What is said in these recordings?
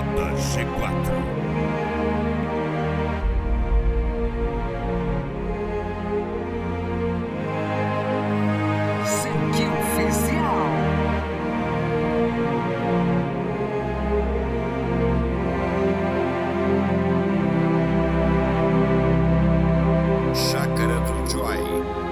Balada G4. Chácara do Joy.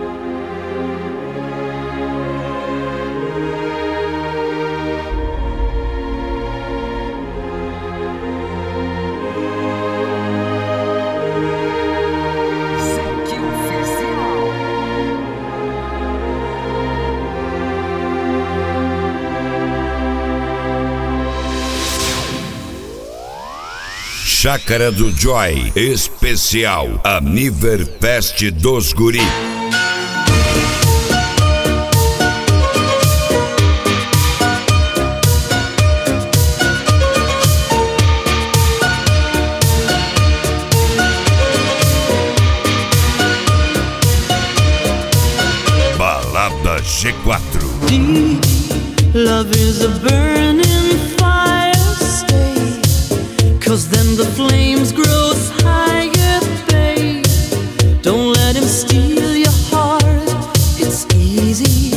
Chácara do Joy, especial Aniverfest dos Guri. Balada G4. Love is a burning fire, stay, 'cause then the flames grow higher, babe. Don't let him steal your heart. It's easy,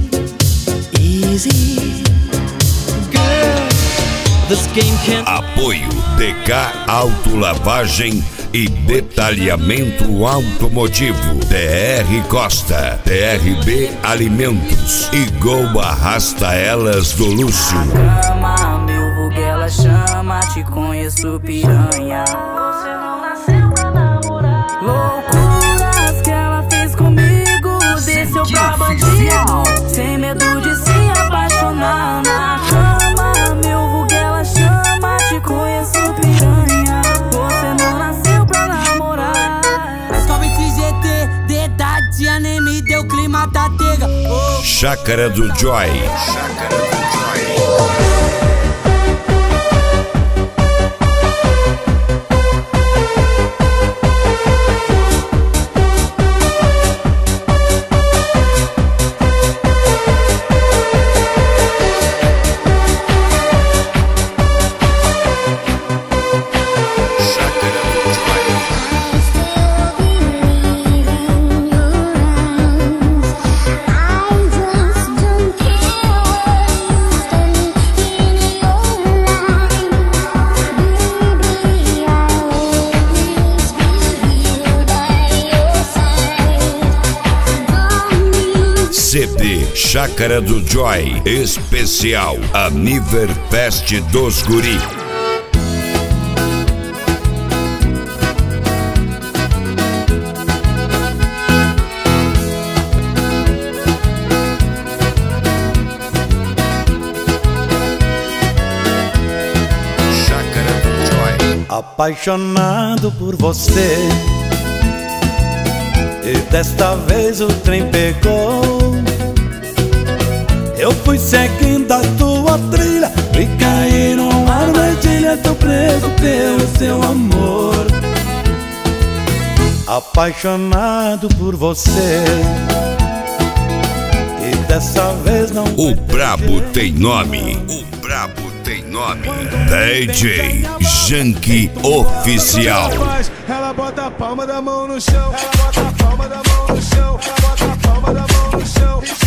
easy. Girl, this game can't. Apoio DK Autolavagem e Detalhamento Automotivo, TR Costa, TRB Alimentos e Gol Arrasta Elas do Luxo. Cama, meu vulgo, ela chama, te conheço, piranha. Você não nasceu pra namorar. Loucuras que ela fez comigo, desceu pra bandido, sem medo de se apaixonar. Na cama, meu vulgo, ela chama, te conheço, piranha. Você não nasceu pra namorar. Somente GT, dedadinha, nem me deu clima da tega. Chácara do Joy. Chácara do Joy. CD Chácara do Joy, especial Aniverfest dos Guri. Chácara do Joy. Apaixonado por você, e desta vez o trem pegou. Eu fui seguindo a tua trilha e caí numa armadilha. Tô preso pelo seu amor. Apaixonado por você, e dessa vez não. O brabo tem nome. O brabo tem nome. DJ Janky Oficial. Ela bota a palma da mão no chão. Ela bota a palma da mão no chão. Ela bota a palma da mão no chão.